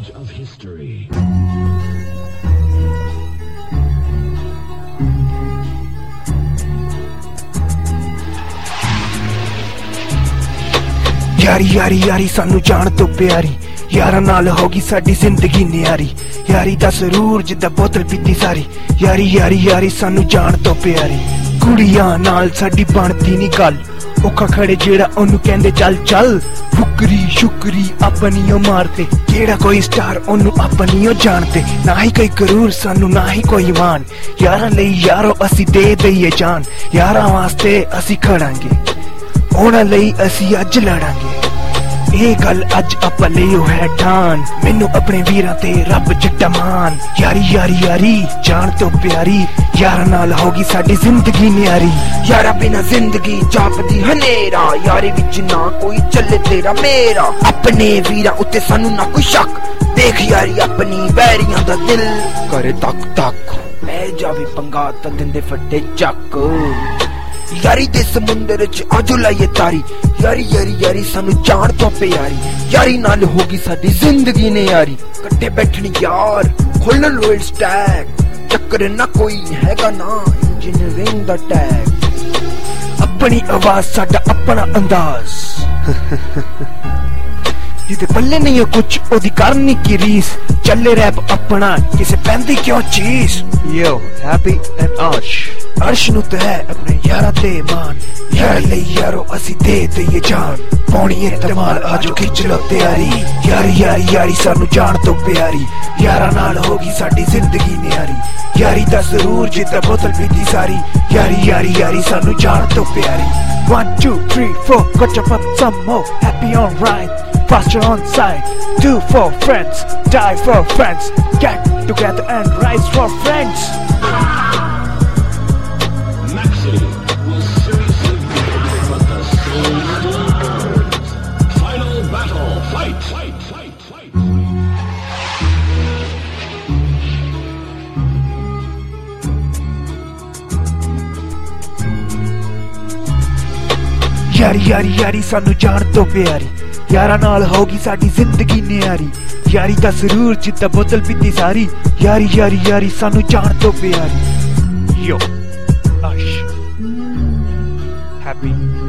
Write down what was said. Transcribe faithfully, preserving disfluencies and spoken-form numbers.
page of history. यारी यारी यारी सानू जान तो प्यारी यारा नाल होगी साडी जिंदगी न्यारी यारी दा सरूर जिद्दां बोतल पीती सारी यारी यारी यारी सानू जान तो प्यारी कुड़ियां नाल साडी बनदी नी गल औखा खड़े जेड़ा ओनू कहंदे चल चल फुकरी शुकरी अपनियों मारते केड़ा कोई स्टार ओनू अपनियों जानते ना ही कोई करूर सानू ना ही कोई मान यारा लई यारो असी दे दईए जान यारा वास्ते असी खड़ांगे ਉਹਨਾਂ ਲਈ ਅਸੀਂ ਅੱਜ ਲੜਾਂਗੇ ਇਹ ਗੱਲ ਅੱਜ ਆਪਾਂ ਲਈ ਹੈ ਠਾਨ ਮੈਨੂੰ ਆਪਣੇ ਵੀਰਾਂ ਤੇ ਰੱਬ ਜਿੱਡਾ ਮਾਨ ਯਾਰੀ ਯਾਰੀ ਯਾਰੀ ਜਾਨ ਤੋਂ ਪਿਆਰੀ ਯਾਰਾਂ ਨਾਲ ਹੋਗੀ ਸਾਡੀ ਜ਼ਿੰਦਗੀ ਨਿਆਰੀ ਯਾਰਾ ਬਿਨਾ ਜ਼ਿੰਦਗੀ ਜਾਪਦੀ ਹਨੇਰਾ ਯਾਰੀ ਵਿੱਚ ਨਾ ਕੋਈ ਚੱਲੇ ਤੇਰਾ ਮੇਰਾ ਆਪਣੇ ਵੀਰਾਂ ਉੱਤੇ ਸਾਨੂੰ ਨਾ ਕੋਈ ਸ਼ੱਕ ਦੇਖ ਯਾਰੀ ਆਪਣੀ ਬੈਰੀਆਂ ਦਾ ਦਿਲ ਕਰੇ ਤੱਕ ਤੱਕ ਪੈ ਜਾਵੇ ਪੰਗਾ ਤਾਂ ਦਿੰਦੇ ਫੱਟੇ ਚੱਕ यारी दे समुंदर च आजो लाइए तारी यारी यारी यारी सानू जान तो प्यारी यारी नाल होगी साडी जिंदगी ने यारी कट्टे बैठनी यार खोल रोयल स्टैक चक्कर ना कोई हैगा ना इंजीनियरिंग दा टैग अपनी आवाज साडा अपना अंदाज जिदे पल्ले नहीं हो कुछ ओदी करनी की रीस चले रैप अपना किसे पैंदी क्यों चीज यो हैप्पी एंड अर्श अर्श नु ते है अपने यारा ते मान यार ले यारो असी दे दईए जान पौनी इतमाल आजो खिच लो तैयारी यारी यारी यारी सानू जान तो प्यारी यारा नाल होगी साडी जिंदगी न्यारी यारी दा जरूर जिद्दां बोतल पीती सारी यारी यारी यारी सानू जान तो प्यारी one two three four got your pop some more happy on right faster on side two for friends die for friends get together and rise for friends Maxi will seriously begin, but the soul still burns. Final battle, fight, fight, fight, fight. यारी यारी यारी सानू जान तो प्यारी यारा नाल होगी साडी जिंदगी न्यारी यारी दा सरूर जिद्दां बोतल पीती सारी यारी यारी यारी सानू जान तो प्यारी यो Happy